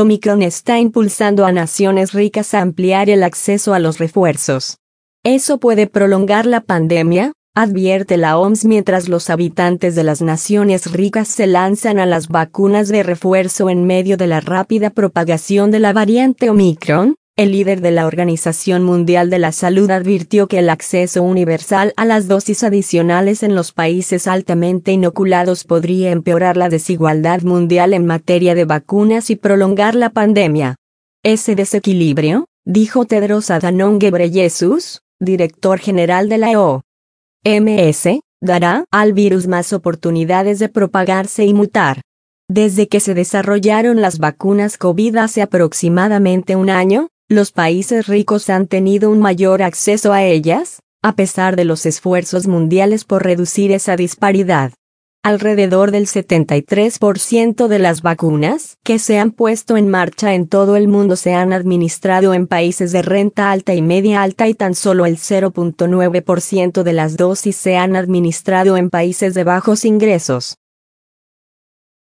Omicron está impulsando a naciones ricas a ampliar el acceso a los refuerzos. Eso puede prolongar la pandemia, advierte la OMS, mientras los habitantes de las naciones ricas se lanzan a las vacunas de refuerzo en medio de la rápida propagación de la variante Omicron. El líder de la Organización Mundial de la Salud advirtió que el acceso universal a las dosis adicionales en los países altamente inoculados podría empeorar la desigualdad mundial en materia de vacunas y prolongar la pandemia. Ese desequilibrio, dijo Tedros Adhanom Ghebreyesus, director general de la OMS, dará al virus más oportunidades de propagarse y mutar. Desde que se desarrollaron las vacunas COVID hace aproximadamente un año, los países ricos han tenido un mayor acceso a ellas, a pesar de los esfuerzos mundiales por reducir esa disparidad. Alrededor del 73% de las vacunas que se han puesto en marcha en todo el mundo se han administrado en países de renta alta y media alta, y tan solo el 0.9% de las dosis se han administrado en países de bajos ingresos.